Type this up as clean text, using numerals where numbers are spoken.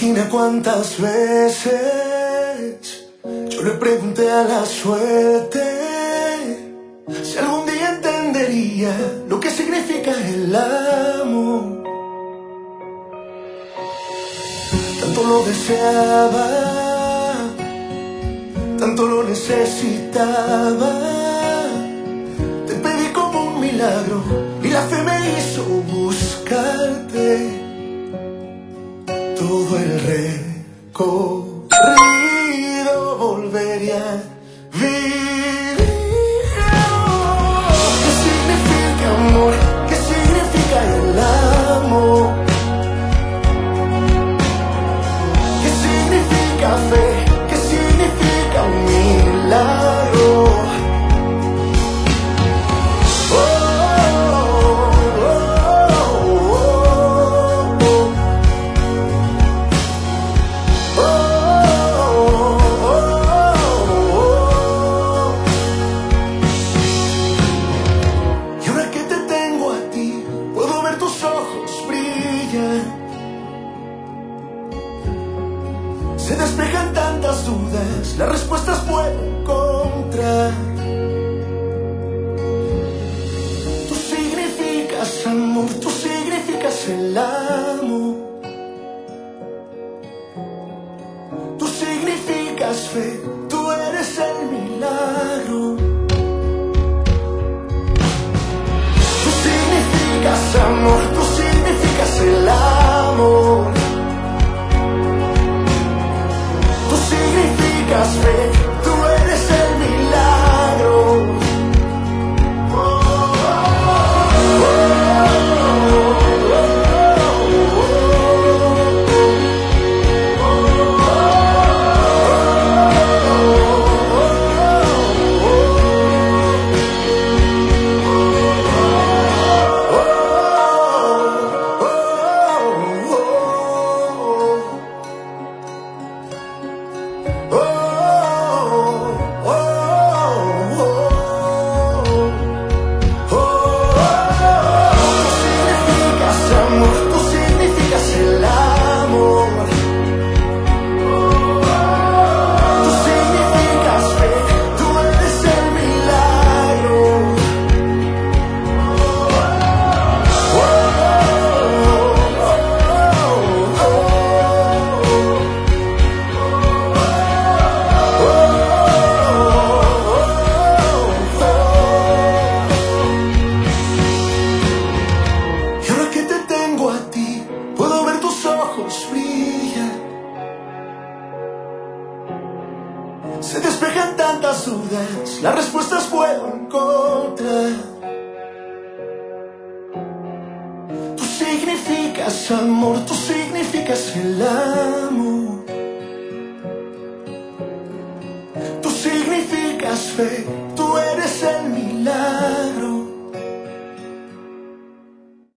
Imagina cuántas veces yo le pregunté a la suerte si algún día entendería lo que significa el amor. Tanto lo deseaba, tanto lo necesitaba. Te pedí como un milagro y la fe me hizo buscarte. Todo el recorrido volvería a vivir. ¿Qué significa amor? ¿Qué significa el amor? ¿Qué significa fe? ¿Qué significa un milagro? Se despejan tantas dudas, las respuestas puedo encontrar. Tú significas amor, tú significas el amor. Tú significas fe, tú eres el milagro. Tú significas amor, tú significas el amor. Fe, tú eres el milagro. Se despejan tantas dudas, las respuestas puedo encontrar. Tú significas amor, tú significas el amor. Tú significas fe, tú eres el milagro.